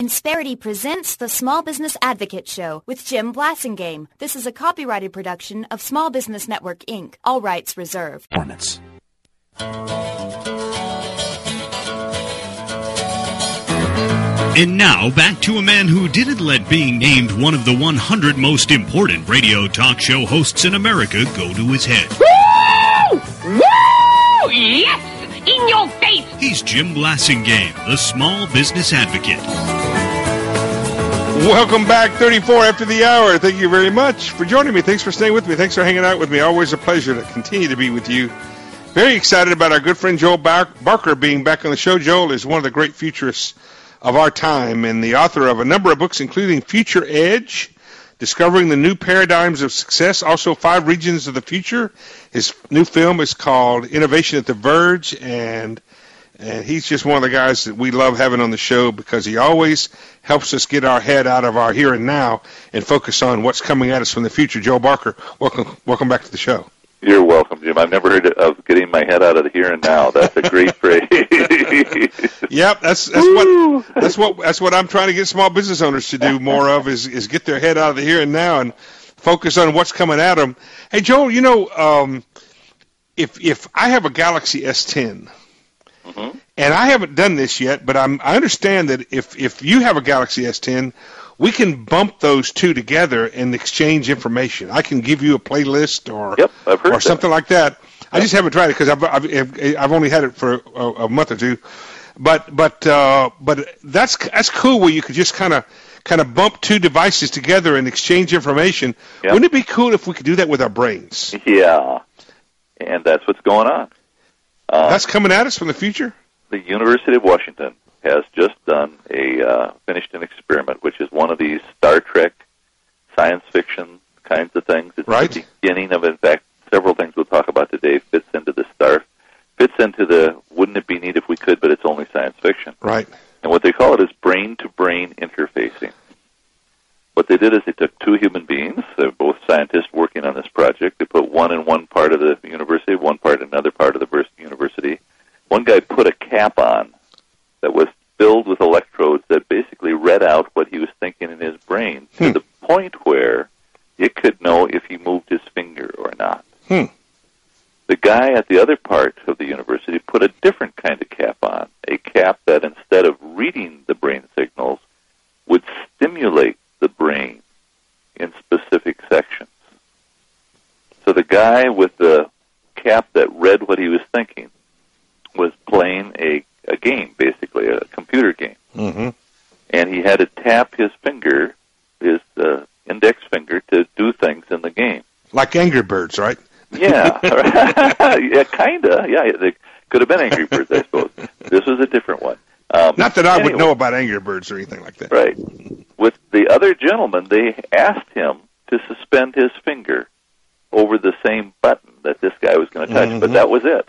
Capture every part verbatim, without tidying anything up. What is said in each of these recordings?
Insperity presents the Small Business Advocate Show with Jim Blasingame. This is a copyrighted production of Small Business Network, Incorporated. All rights reserved. Performance. And now, back to a man who didn't let being named one of the one hundred most important radio talk show hosts in America go to his head. Woo! Woo! Yes! In your face! He's Jim Blasingame, the Small Business Advocate. Welcome back, thirty-four after the hour. Thank you very much for joining me. Thanks for staying with me. Thanks for hanging out with me. Always a pleasure to continue to be with you. Very excited about our good friend Joel Barker being back on the show. Joel is one of the great futurists of our time and the author of a number of books, including Future Edge, Discovering the New Paradigms of Success, also Five Regions of the Future. His new film is called Innovation at the Verge, and and he's just one of the guys that we love having on the show because he always helps us get our head out of our here and now and focus on what's coming at us from the future. Joel Barker, welcome welcome back to the show. You're welcome, Jim. I've never heard of getting my head out of the here and now. That's a great phrase. Yep, that's that's what that's what that's what I'm trying to get small business owners to do more of is is get their head out of the here and now and focus on what's coming at them. Hey, Joel, you know, um, if if I have a Galaxy S ten, mm-hmm. and I haven't done this yet, but I'm I understand that if if you have a Galaxy S ten, we can bump those two together and exchange information. I can give you a playlist or yep, I've heard or something that. like that. I just haven't tried it because I've, I've I've only had it for a, a month or two, but but uh, but that's that's cool where you could just kind of kind of bump two devices together and exchange information. Yep. Wouldn't it be cool if we could do that with our brains? Yeah, and that's what's going on. Um, that's coming at us from the future. The University of Washington has just done a uh, finished an experiment, which is one of these Star Trek science fiction kinds of things. It's right. the beginning of, in fact, several things we'll talk about today fits into the star, fits into the wouldn't it be neat if we could, but it's only science fiction. Right. And what they call it is brain-to-brain interfacing. What they did is they took two human beings, they're both scientists working on this project. They put one in one part of the university, one part in another part of the university. One guy put a cap on that was filled with electrodes that basically read out what he was thinking in his brain hmm. to the point where it could know if he moved his finger or not. Hmm. The guy at the other part of the university put a different kind of cap on, a cap that instead of reading the brain signals would stimulate the brain in specific sections. So the guy with the cap that read what he was thinking was playing a a game, basically, a computer game. Mm-hmm. And he had to tap his finger, his uh, index finger, to do things in the game. Like Angry Birds, right? Yeah. yeah, kind of. Yeah, they could have been Angry Birds, I suppose. This was a different one. Um, Not that I anyway, would know about Angry Birds or anything like that. Right. With the other gentleman, they asked him to suspend his finger over the same button that this guy was going to touch, mm-hmm. but that was it.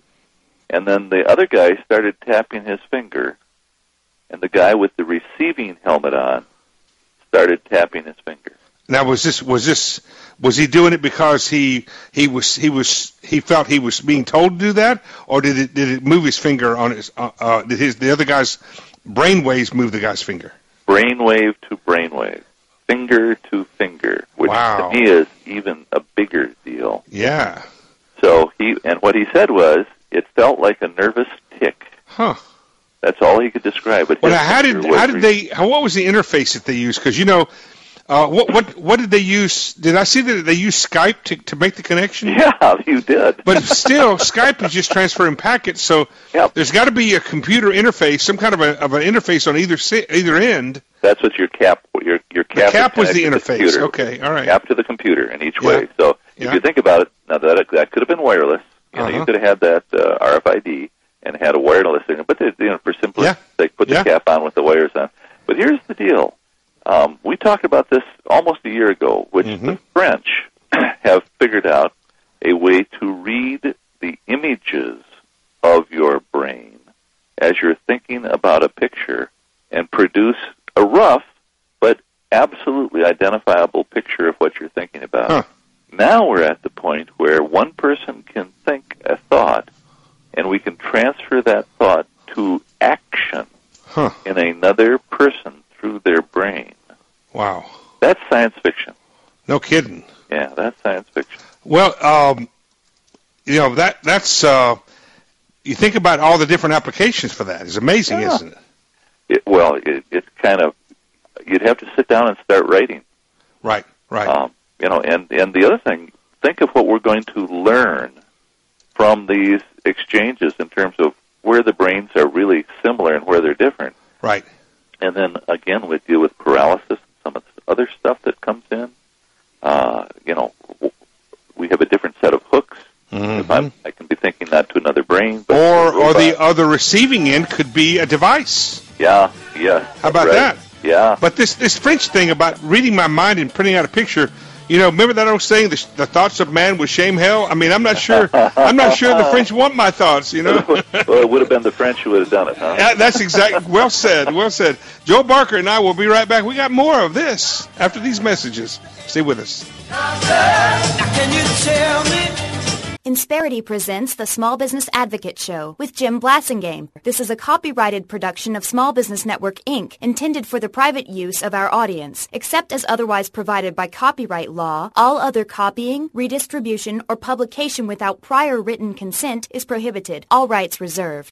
And then the other guy started tapping his finger, and the guy with the receiving helmet on started tapping his finger. Now, was this was this was he doing it because he he was he was he felt he was being told to do that, or did it did it move his finger on his uh, uh, did his the other guy's brain waves move the guy's finger? Brainwave to brainwave, finger to finger, which wow. to me is even a bigger deal. Yeah. So he and what he said was, it felt like a nervous tick. Huh. That's all he could describe. But well, now, how did how did they? How, what was the interface that they used? Because you know, uh, what what what did they use? Did I see that they used Skype to to make the connection? Yeah, you did. But still, Skype is just transferring packets. So yep. there's got to be a computer interface, some kind of a of an interface on either either end. That's what your cap your your cap. The cap was the interface. The okay, all right. Cap to the computer in each yeah. way. So if yeah. you think about it, now that that could have been wireless. You know, uh-huh. you could have had that uh, R F I D and had a wireless signal, but they, you know, for simplicity, yeah. they put the yeah. cap on with the wires on. But here's the deal: um, we talked about this almost a year ago, which mm-hmm. the French have figured out a way to read the images of your brain as you're thinking about a picture and produce a rough but absolutely identifiable picture of what you're thinking about. Huh. Now we're at the point where one person can think a thought, and we can transfer that thought to action huh. in another person brain. Wow. That's science fiction. No kidding. Yeah, that's science fiction. Well, um, you know, that that's, uh, you think about all the different applications for that. It's amazing, Yeah. isn't it? It, well, it, it's kind of, you'd have to sit down and start writing. Right, right. Um, you know, and, and the other thing, think of what we're going to learn from these exchanges in terms of where the brains are really similar and where they're different. Right. And then, again, we deal with paralysis, some of the other stuff that comes in. Uh, you know, we have a different set of hooks. Mm-hmm. If I'm, I can be thinking that to another brain. But Or or the other receiving end could be a device. Yeah, yeah. How about right. that? Yeah. But this, this French thing about reading my mind and printing out a picture, you know, remember that old saying, the, the thoughts of man would shame hell? I mean, I'm not sure I'm not sure the French want my thoughts, you know. Well, it would have been the French who would have done it, huh? Yeah, that's exactly, well said, well said. Joe Barker and I will be right back. We got more of this after these messages. Stay with us. Now can you tell me? Insperity presents the Small Business Advocate Show with Jim Blasingame. This is a copyrighted production of Small Business Network, Incorporated, intended for the private use of our audience. Except as otherwise provided by copyright law, all other copying, redistribution, or publication without prior written consent is prohibited. All rights reserved.